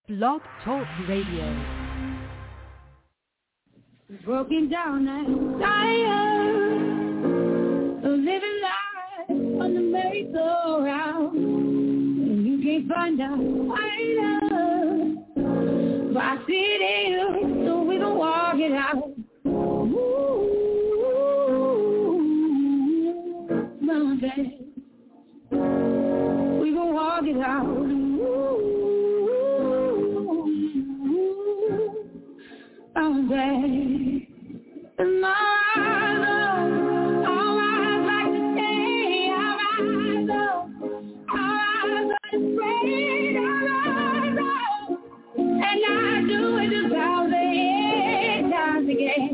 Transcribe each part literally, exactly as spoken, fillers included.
Blog Talk Radio. Broken down and tired of living life on the merry-go-round, and you can't find out why love, but I see it in you, so we gon' walk it out. Ooh, my baby, we gon' walk it out. Ooh, my baby. And my love, all I'd like to say, all I know, all I like to pray, all I know, and I do it a thousand times again.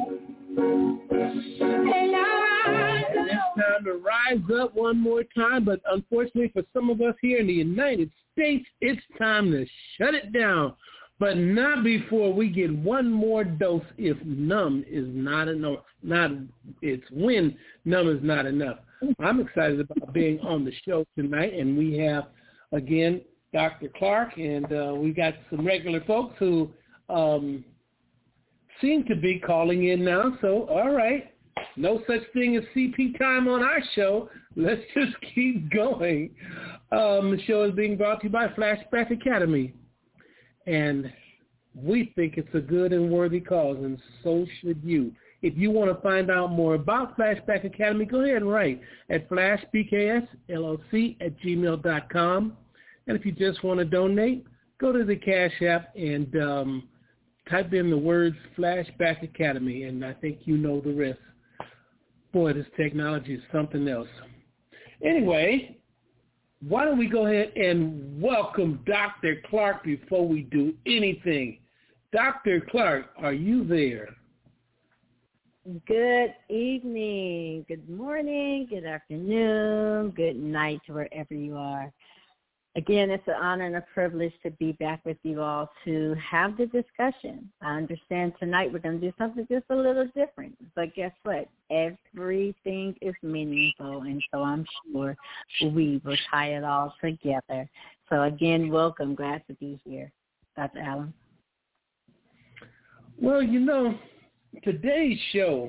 And I know. It's time to rise up one more time, but unfortunately for some of us here in the United States, it's time to shut it down. But not before we get one more dose if numb is not enough. Not it's when numb is not enough. I'm excited about being on the show tonight, and we have, again, Doctor Clark, and uh, we got some regular folks who um, seem to be calling in now. So, all right, no such thing as C P time on our show. Let's just keep going. Um, the show is being brought to you by Flashback Academy. And we think it's a good and worthy cause, and so should you. If you want to find out more about Flashback Academy, go ahead and write at flashbksllc at gmail dot com. And if you just want to donate, go to the Cash App and um, type in the words Flashback Academy, and I think you know the rest. Boy, this technology is something else. Anyway, why don't we go ahead and welcome Doctor Clark before we do anything. Doctor Clark, are you there? Good evening, good morning, good afternoon, good night to wherever you are. Again, it's an honor and a privilege to be back with you all to have the discussion. I understand tonight we're going to do something just a little different, but guess what? Everything is meaningful, and so I'm sure we will tie it all together. So again, welcome. Glad to be here. Doctor Allen. Well, you know, today's show,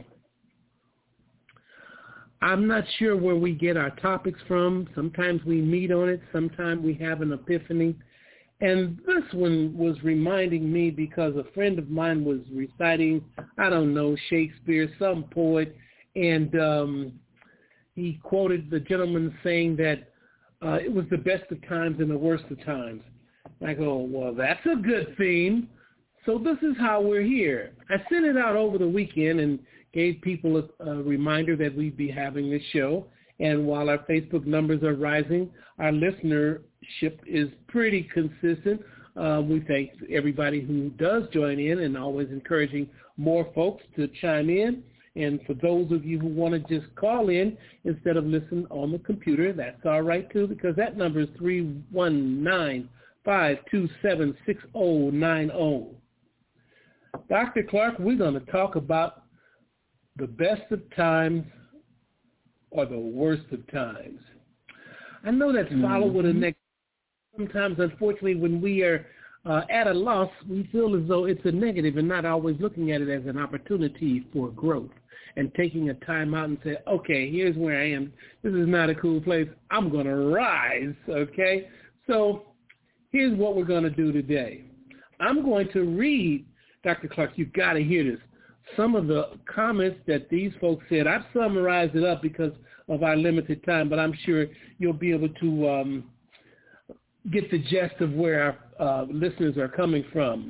I'm not sure where we get our topics from. Sometimes we meet on it. Sometimes we have an epiphany. And this one was reminding me because a friend of mine was reciting, I don't know, Shakespeare, some poet, and um, he quoted the gentleman saying that uh, it was the best of times and the worst of times. And I go, well, that's a good theme. So this is how we're here. I sent it out over the weekend and gave people a, a reminder that we'd be having this show. And while our Facebook numbers are rising, our listenership is pretty consistent. Uh, we thank everybody who does join in and always encouraging more folks to chime in. And for those of you who want to just call in instead of listen on the computer, that's all right too, because that number is three one nine, five two seven, six zero nine zero. Doctor Clark, we're going to talk about the best of times or the worst of times. I know that's followed mm-hmm. with a negative. Sometimes, unfortunately, when we are uh, at a loss, we feel as though it's a negative and not always looking at it as an opportunity for growth and taking a time out and say, okay, here's where I am. This is not a cool place. I'm going to rise, okay? So here's what we're going to do today. I'm going to read, Doctor Clark, you've got to hear this. Some of the comments that these folks said, I've summarized it up because of our limited time, but I'm sure you'll be able to um, get the gist of where our uh, listeners are coming from.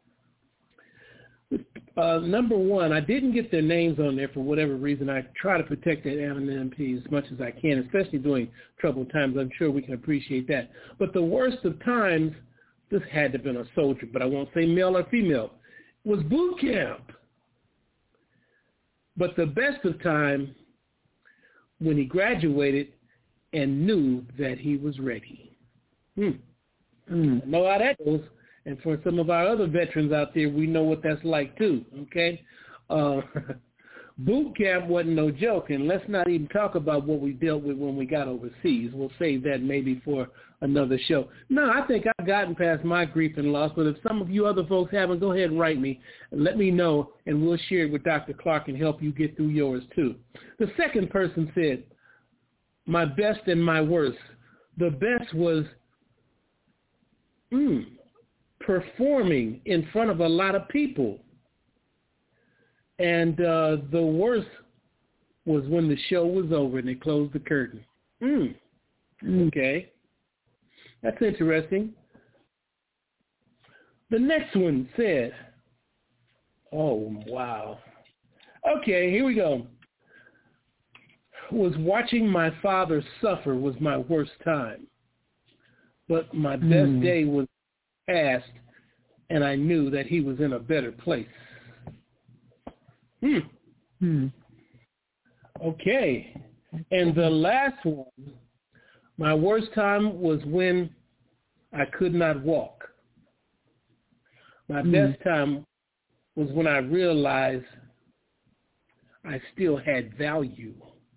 Uh, number one, I didn't get their names on there for whatever reason. I try to protect that anonymity as much as I can, especially during troubled times. I'm sure we can appreciate that. But the worst of times, this had to have been a soldier, but I won't say male or female, was boot camp. But the best of time, when he graduated and knew that he was ready. Hmm. Mm. I know how that goes. And for some of our other veterans out there, we know what that's like too, okay? Uh, boot camp wasn't no joke, and let's not even talk about what we dealt with when we got overseas. We'll save that maybe for another show. No, I think I've gotten past my grief and loss, but if some of you other folks haven't, go ahead and write me and let me know, and we'll share it with Doctor Clark and help you get through yours too. The second person said, my best and my worst. The best was mm, performing in front of a lot of people. And uh, the worst was when the show was over and they closed the curtain. Mm. Okay. That's interesting. The next one said, oh, wow. Okay, here we go. Was watching my father suffer was my worst time. But my best mm. day was past, and I knew that he was in a better place. Hmm. Hmm. Okay. And the last one, my worst time was when I could not walk. My hmm. best time was when I realized I still had value.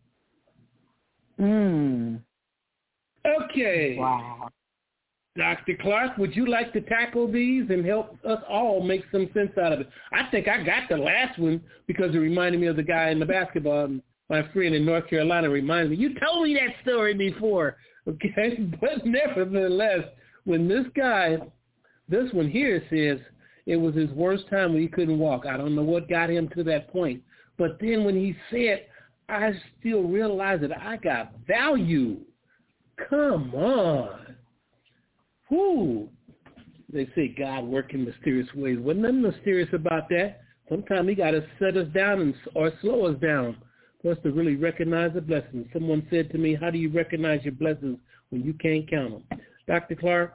Hmm. Okay. Wow. Doctor Clark, would you like to tackle these and help us all make some sense out of it? I think I got the last one because it reminded me of the guy in the basketball. My friend in North Carolina reminded me, you told me that story before, okay? But nevertheless, when this guy, this one here says it was his worst time when he couldn't walk. I don't know what got him to that point. But then when he said, I still realized that I got value. Come on. Whoo. They say God work in mysterious ways. Wasn't nothing mysterious about that. Sometimes he got to set us down and, or slow us down for us to really recognize the blessings. Someone said to me, how do you recognize your blessings when you can't count them? Doctor Clark?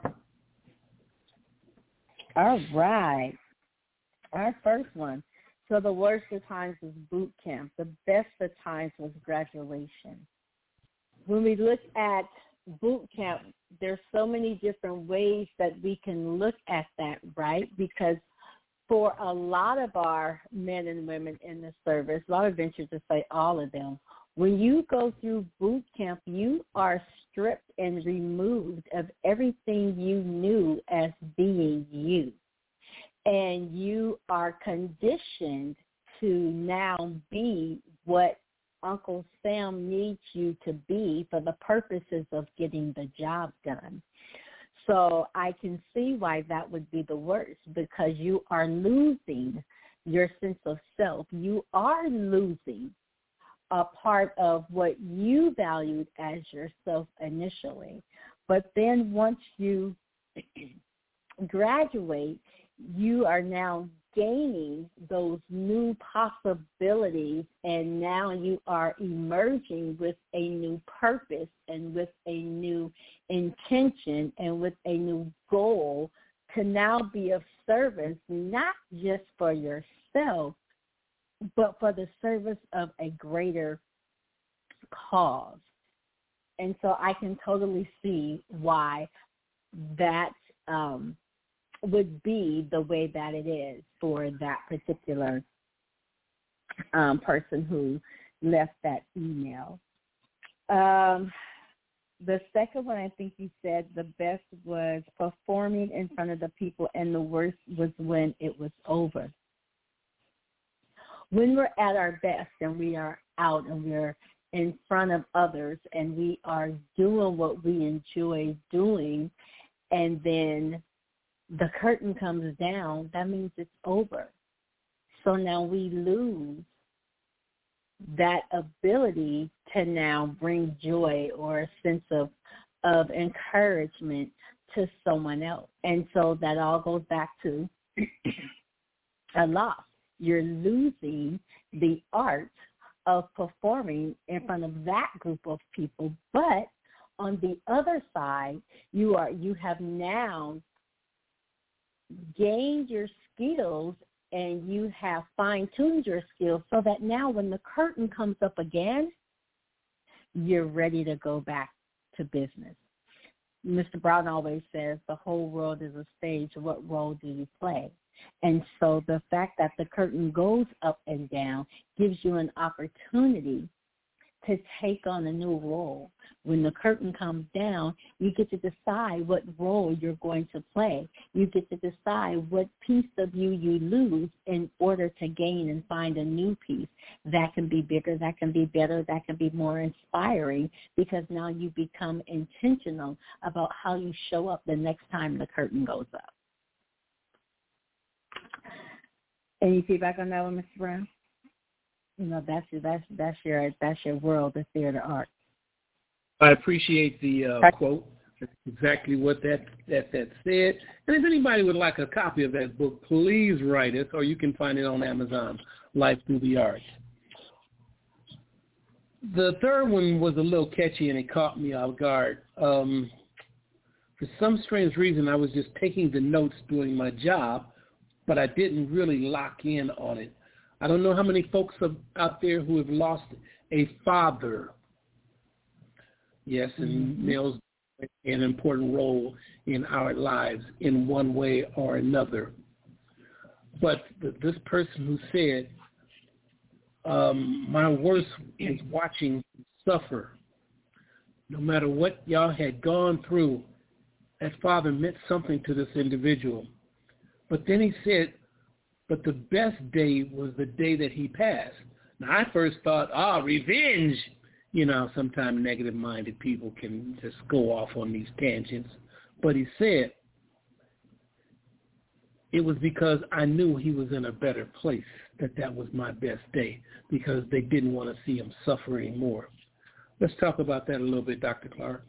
All right. Our first one. So the worst of times was boot camp. The best of times was graduation. When we look at boot camp, there's so many different ways that we can look at that, right? Because for a lot of our men and women in the service, a lot of ventures to say all of them, when you go through boot camp, you are stripped and removed of everything you knew as being you. And you are conditioned to now be what Uncle Sam needs you to be for the purposes of getting the job done. So I can see why that would be the worst, because you are losing your sense of self. You are losing a part of what you valued as yourself initially. But then once you graduate, you are now gaining those new possibilities, and now you are emerging with a new purpose and with a new intention and with a new goal to now be of service, not just for yourself, but for the service of a greater cause. And so I can totally see why that um, would be the way that it is for that particular um, person who left that email. Um, the second one, I think you said the best was performing in front of the people, and the worst was when it was over. When we're at our best and we are out and we're in front of others and we are doing what we enjoy doing, and then the curtain comes down, that means it's over. So now we lose that ability to now bring joy or a sense of, of encouragement to someone else. And so that all goes back to a loss. You're losing the art of performing in front of that group of people. But on the other side, you are you have now gained your skills and you have fine-tuned your skills so that now when the curtain comes up again, you're ready to go back to business. Mister Brown always says the whole world is a stage. What role do you play? And so the fact that the curtain goes up and down gives you an opportunity to take on a new role. When the curtain comes down, you get to decide what role you're going to play. You get to decide what piece of you you lose in order to gain and find a new piece. That can be bigger, that can be better, that can be more inspiring, because now you become intentional about how you show up the next time the curtain goes up. Any feedback on that one, Mister Brown? You know, that's your, that's that's your that's your world, the theater art. I appreciate the uh, quote. That's exactly what that, that that said. And if anybody would like a copy of that book, please write it, or you can find it on Amazon, Life Through the Arts. The third one was a little catchy, and it caught me off guard. Um, for some strange reason, I was just taking the notes doing my job, but I didn't really lock in on it. I don't know how many folks are out there who have lost a father. Yes, and Mm-hmm. males play an important role in our lives in one way or another. But th- this person who said, um, my worst is watching suffer. No matter what y'all had gone through, that father meant something to this individual. But then he said, but the best day was the day that he passed. Now, I first thought, ah, revenge. You know, sometimes negative-minded people can just go off on these tangents. But he said, it was because I knew he was in a better place, that that was my best day, because they didn't want to see him suffer anymore. Let's talk about that a little bit, Doctor Clark.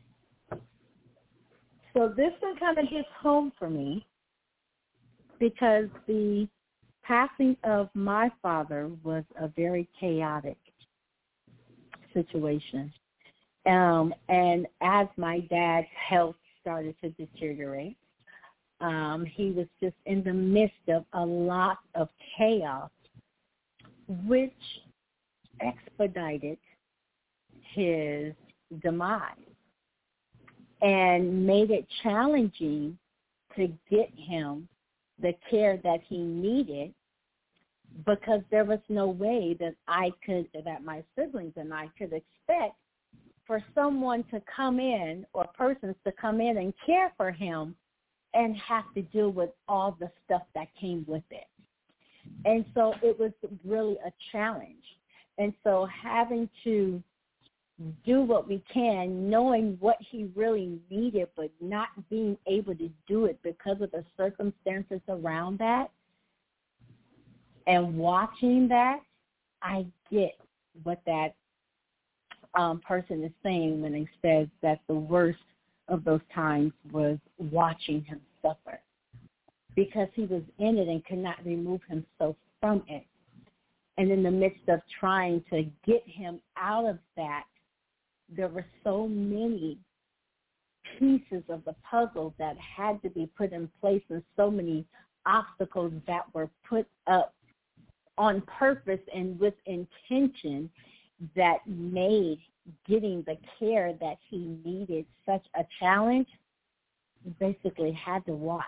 So this one kind of hits home for me, because the passing of my father was a very chaotic situation. Um, and as my dad's health started to deteriorate, um, he was just in the midst of a lot of chaos, which expedited his demise and made it challenging to get him the care that he needed, because there was no way that I could, that my siblings and I could expect for someone to come in, or persons to come in and care for him and have to deal with all the stuff that came with it. And so it was really a challenge. And so having to do what we can, knowing what he really needed, but not being able to do it because of the circumstances around that, and watching that, I get what that um, person is saying when he says that the worst of those times was watching him suffer, because he was in it and could not remove himself from it. And in the midst of trying to get him out of that, there were so many pieces of the puzzle that had to be put in place, and so many obstacles that were put up on purpose and with intention, that made getting the care that he needed such a challenge. He basically had to watch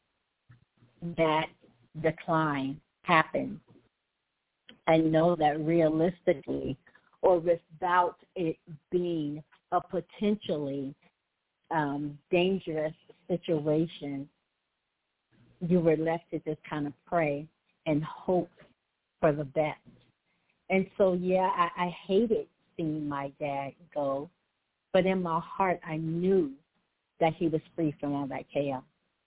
that decline happen and know that realistically, or without it being a potentially um, dangerous situation, you were left to just kind of pray and hope for the best. And so, yeah, I, I hated seeing my dad go, but in my heart I knew that he was free from all that chaos.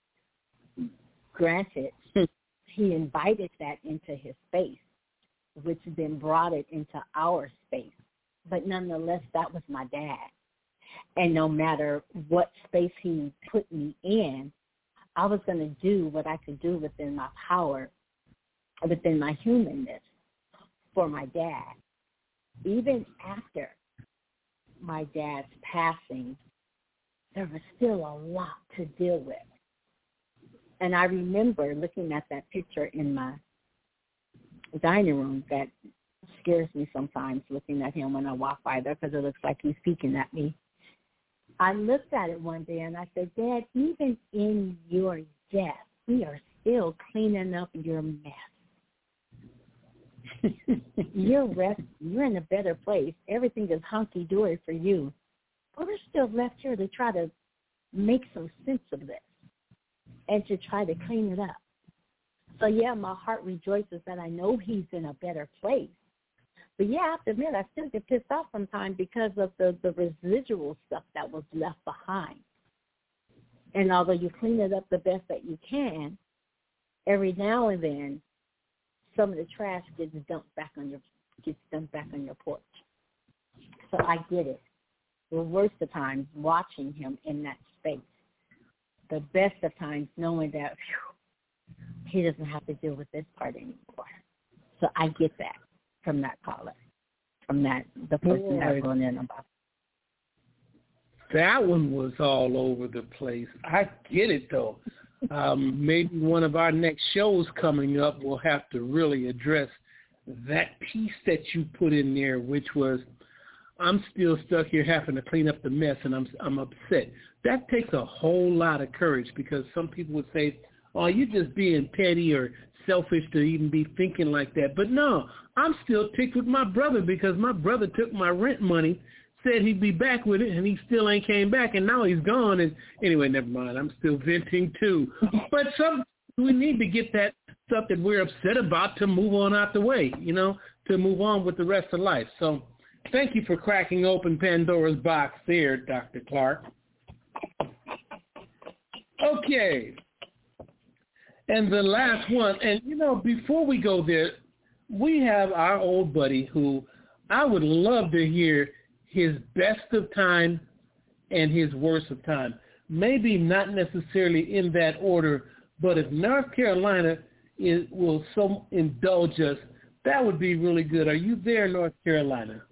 Granted, he invited that into his space, which then brought it into our space. But nonetheless, that was my dad. And no matter what space he put me in, I was going to do what I could do within my power, within my humanness, for my dad. Even after my dad's passing, there was still a lot to deal with. And I remember looking at that picture in my dining room that scares me sometimes, looking at him when I walk by there, because it looks like he's peeking at me. I looked at it one day and I said, Dad, even in your death, we are still cleaning up your mess. You're rest, you're in a better place. Everything is hunky-dory for you. But we're still left here to try to make some sense of this and to try to clean it up. So, yeah, my heart rejoices that I know he's in a better place. But, yeah, I have to admit, I still get pissed off sometimes because of the, the residual stuff that was left behind. And although you clean it up the best that you can, every now and then, some of the trash gets dumped back on your gets dumped back on your porch. So I get it. The worst of times, watching him in that space. The best of times, knowing that whew, he doesn't have to deal with this part anymore. So I get that from that caller, from that the person Boy, that's going in about. That one was all over the place. I get it, though. Um, maybe one of our next shows coming up will have to really address that piece that you put in there, which was, I'm still stuck here having to clean up the mess, and I'm I'm upset. That takes a whole lot of courage, because some people would say, oh, you're just being petty or selfish to even be thinking like that. But no, I'm still ticked with my brother because my brother took my rent money, said he'd be back with it, and he still ain't came back, and now he's gone. And anyway, never mind. I'm still venting too. But some we need to get that stuff that we're upset about to move on out the way, you know, to move on with the rest of life. So thank you for cracking open Pandora's box there, Doctor Clark. Okay. And the last one, and, you know, before we go there, we have our old buddy who I would love to hear his best of time and his worst of time. Maybe not necessarily in that order, but if North Carolina is, will so indulge us, that would be really good. Are you there, North Carolina?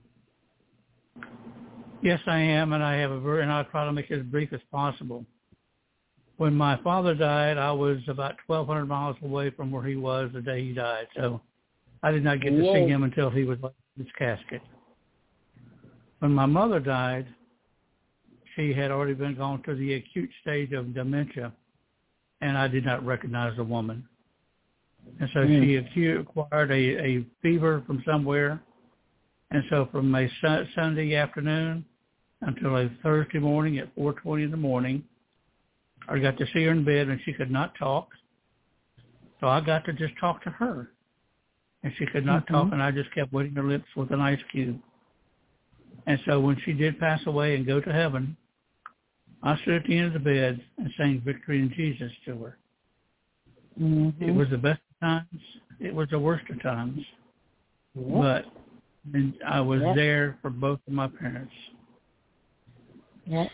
Yes, I am, and I have a very, and I'll try to make it as brief as possible. When my father died, I was about twelve hundred miles away from where he was the day he died, so I did not get to Whoa. see him until he was in his casket. When my mother died, she had already been gone to the acute stage of dementia, and I did not recognize the woman. And so mm. she acute, acquired a, a fever from somewhere, and so from a su- Sunday afternoon until a Thursday morning at four twenty in the morning, I got to see her in bed, and she could not talk. So I got to just talk to her. And she could not mm-hmm. talk, and I just kept wetting her lips with an ice cube. And so when she did pass away and go to heaven, I stood at the end of the bed and sang Victory in Jesus to her. Mm-hmm. It was the best of times. It was the worst of times. Yep. But and I was yep. there for both of my parents. Yes.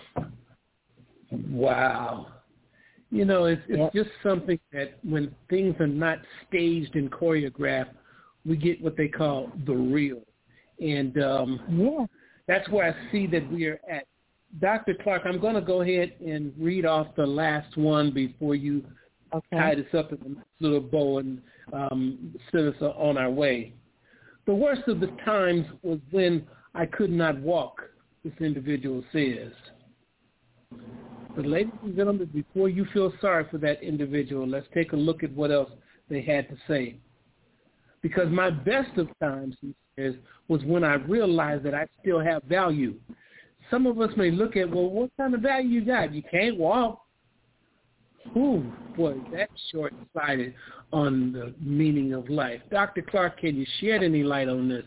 Wow. You know, it's, it's yep. just something that when things are not staged and choreographed, we get what they call the real. And um, yeah. that's where I see that we are at. Doctor Clark, I'm going to go ahead and read off the last one before you okay. tie this up in a little bow and um, send us on our way. The worst of the times was when I could not walk, this individual says. But ladies and gentlemen, before you feel sorry for that individual, let's take a look at what else they had to say. Because my best of times, he says, was when I realized that I still have value. Some of us may look at, well, what kind of value you got? You can't walk. Ooh, boy, that's short-sighted on the meaning of life. Doctor Clark, can you shed any light on this?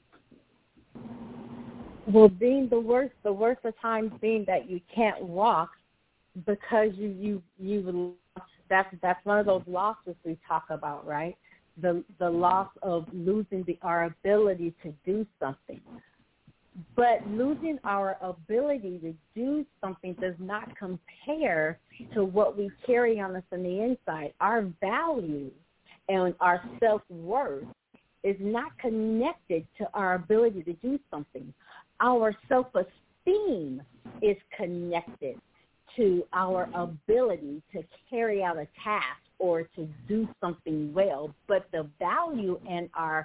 Well, being the worst, the worst of times being that you can't walk because you you you that's that's one of those losses we talk about, right? The the loss of losing the our ability to do something. But losing our ability to do something does not compare to what we carry on us on the inside. Our value and our self-worth is not connected to our ability to do something. Our self-esteem is connected to our ability to carry out a task or to do something well. But the value and our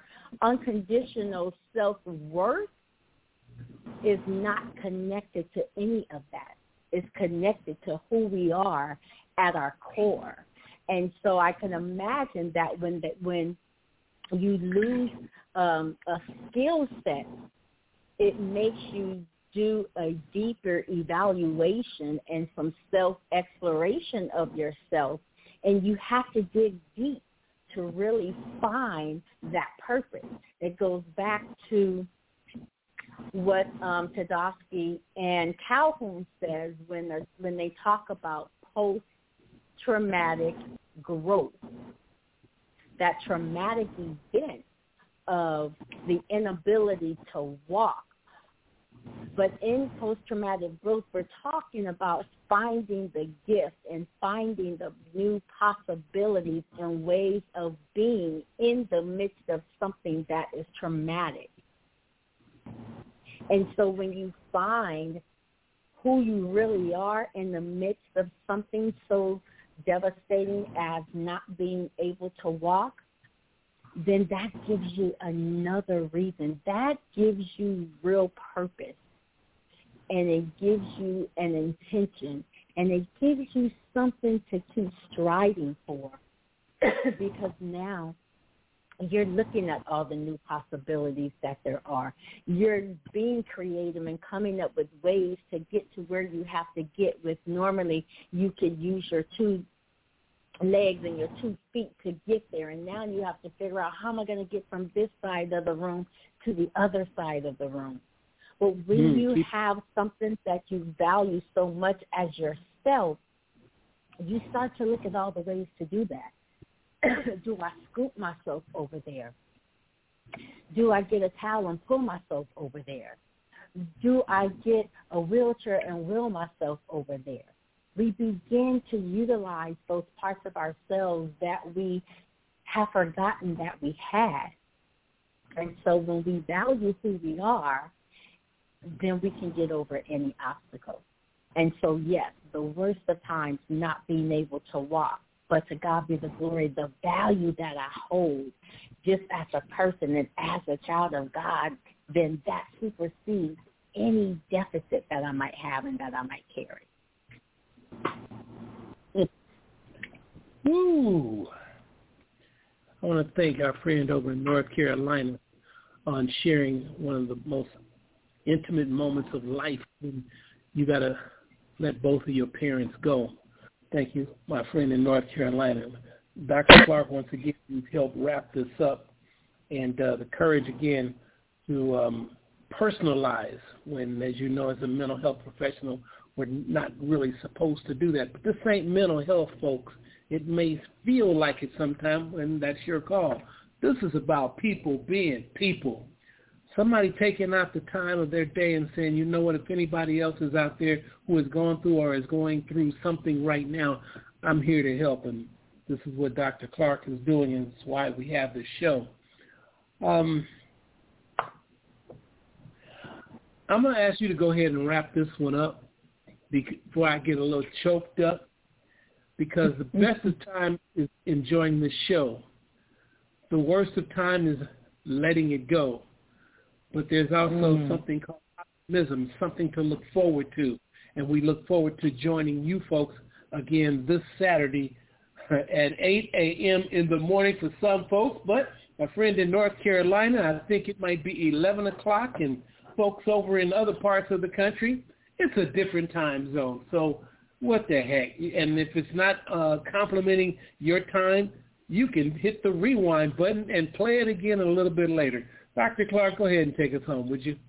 unconditional self-worth is not connected to any of that. is connected to who we are at our core. And so I can imagine that when that when you lose um, a skill set, it makes you do a deeper evaluation and some self-exploration of yourself, and you have to dig deep to really find that purpose. It goes back to what um, Tedosky and Calhoun says when they when they talk about post-traumatic growth, that traumatic event of the inability to walk. But in post-traumatic growth, we're talking about finding the gift and finding the new possibilities and ways of being in the midst of something that is traumatic. And so when you find who you really are in the midst of something so devastating as not being able to walk, then that gives you another reason. That gives you real purpose, and it gives you an intention, and it gives you something to keep striving for because now you're looking at all the new possibilities that there are. You're being creative and coming up with ways to get to where you have to get with. Normally you could use your two legs and your two feet to get there, and now you have to figure out, how am I going to get from this side of the room to the other side of the room? But when mm, you keep... have something that you value so much as yourself, you start to look at all the ways to do that. Do I scoop myself over there? Do I get a towel and pull myself over there? Do I get a wheelchair and wheel myself over there? We begin to utilize those parts of ourselves that we have forgotten that we had. And so when we value who we are, then we can get over any obstacle. And so, yes, the worst of times not being able to walk, but to God be the glory, the value that I hold just as a person and as a child of God, then that supersedes any deficit that I might have and that I might carry. Woo! I want to thank our friend over in North Carolina on sharing one of the most intimate moments of life when you got to let both of your parents go. Thank you, my friend in North Carolina. Doctor Clark, once again, you've helped wrap this up, and uh, the courage, again, to um, personalize when, as you know, as a mental health professional, we're not really supposed to do that. But this ain't mental health, folks. It may feel like it sometimes, and that's your call. This is about people being people. Somebody taking out the time of their day and saying, you know what, if anybody else is out there who has gone through or is going through something right now, I'm here to help. And this is what Doctor Clark is doing, and it's why we have this show. Um, I'm going to ask you to go ahead and wrap this one up before I get a little choked up, because the best of time is enjoying this show. The worst of time is letting it go. But there's also mm. something called optimism, something to look forward to. And we look forward to joining you folks again this Saturday at eight a.m. in the morning for some folks. But a friend in North Carolina, I think it might be eleven o'clock, and folks over in other parts of the country, it's a different time zone. So what the heck? And if it's not uh, complimenting your time, you can hit the rewind button and play it again a little bit later. Doctor Clark, go ahead and take us home, would you?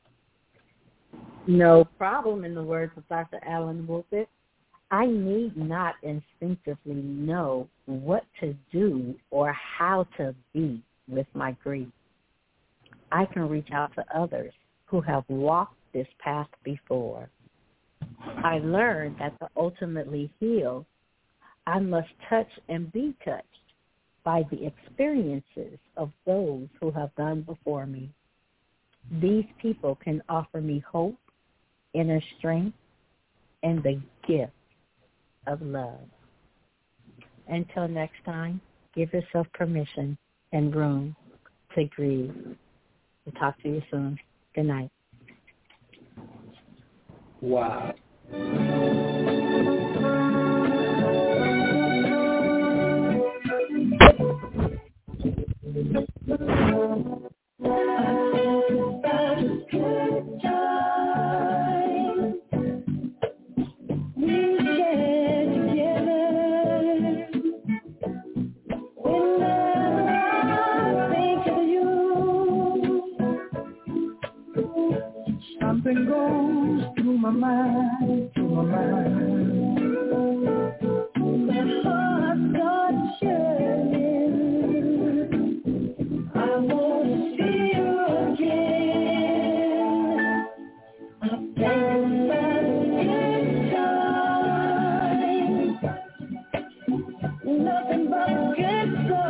No problem, in the words of Doctor Alan Wolfett. I need not instinctively know what to do or how to be with my grief. I can reach out to others who have walked this path before. I learned that to ultimately heal, I must touch and be touched by the experiences of those who have gone before me. These people can offer me hope, inner strength, and the gift of love. Until next time, give yourself permission and room to grieve. We'll talk to you soon. Good night. Wow. something goes through my mind, through my mind. My heart starts yearning. I want to see you again. I think about good times, nothing but good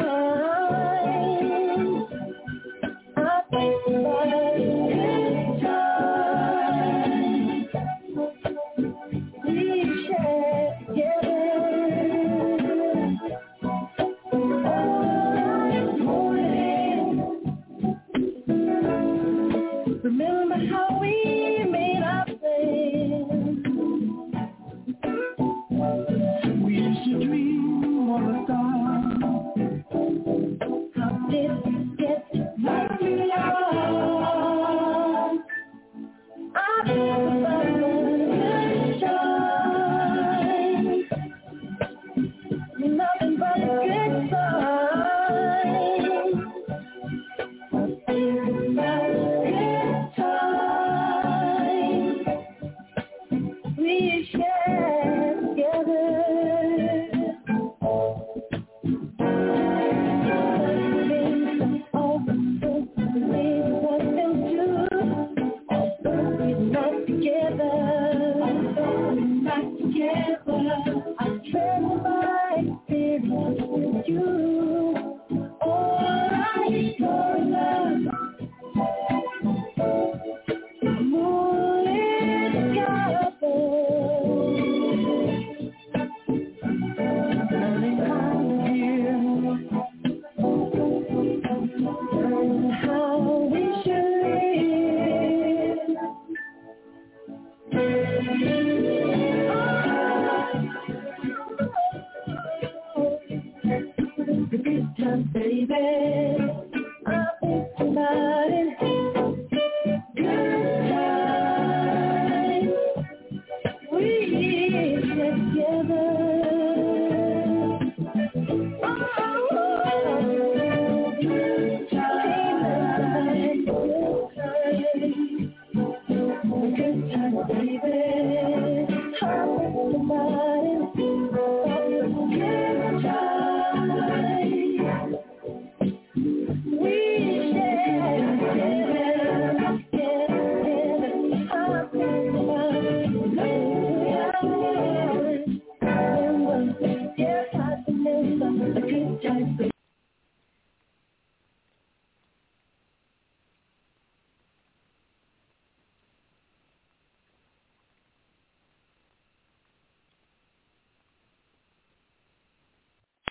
times. I think about good times we shared together. Remember how we made our plans. We used to dream on a star. How did we get where we are? I think about the good times, nothing but good times. I think about good times we shared together. Things over the way we want them to. Although we're not together, although we're not together, I treasure my experience with you. All right, growing up. Baby, I think about it.